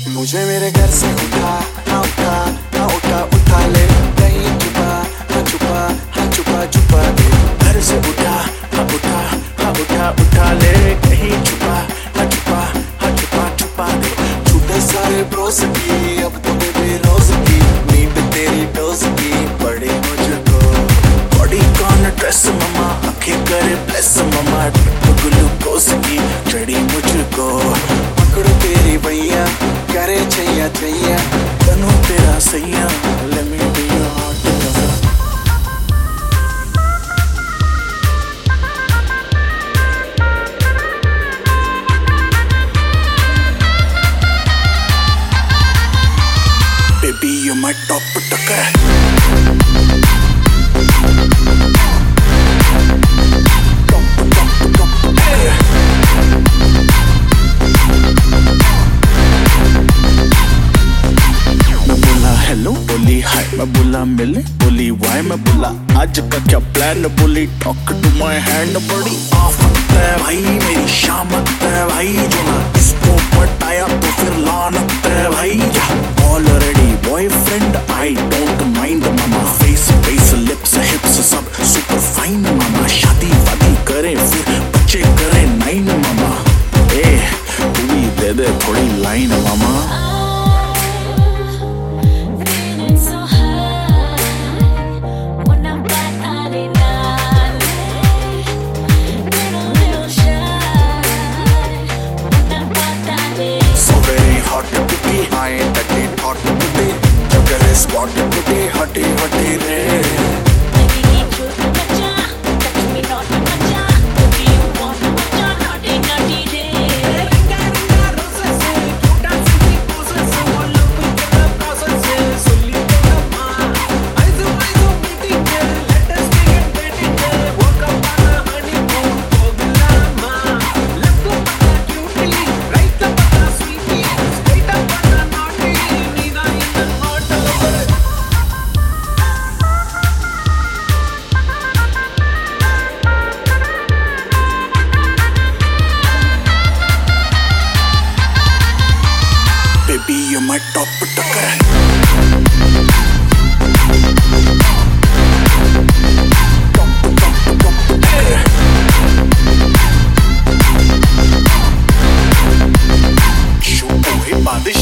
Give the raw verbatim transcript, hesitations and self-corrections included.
मुझे मेरे घर से उठा हाँ उठा हाँ उठा उठा ले, कहीं छुपा हाँ छुपा हाँ छुपा छुपा दे। घर से उठा हाँ उठा हाँ उठा उठा ले, कहीं छुपा हाँ छुपा हाँ छुपा छुपा दे। छूटे सारे ब्रोस की अब तो बेबी रोज की, नींद तेरी डोज की पड़ी मुझको। बॉडी कौन ड्रेस ममा, आंखें करे ब्लेस ममा, ग्लूकोज की चढ़ी मुझको। पकड़ो तेरी भैया करे छैया छैया, बनू तेरा सैया, let me be your hot lover. Baby, you're my top tucker. Hello बोली हाय, मैं बोला मिले बोली वाई, मैं बोला आज का क्या प्लान, बोली टॉक टू माय हैंड। बड़ी आफत है भाई मेरी शामत है भाई, जो ना इसको पटाया तो फिर लानत है भाई। Already boyfriend I don't mind मामा, फेस फेस लिप्स हिप्स सब सुपर फाइन मामा। शादी वादी करे फिर बच्चे करे नाइन मामा, ए तू भी दे दे थोड़ी लाइन मामा। Spot today, hotty hotty re. Baby, need you to macha, touch me not to macha. Baby, you want to macha, naughty naughty re. Ringa ringa roses, cute and sweet poses, all up in the process. Solli kodamma, aizu aizu meeting, let us begin dating. Woke up on a honeymoon, pogilama. Left to pata cutie, right to pata sweetie, straight up pata naughty. Needa in the hot lover. Baby, you're my top tucker. Top, top, top tucker. शो हुई बारिश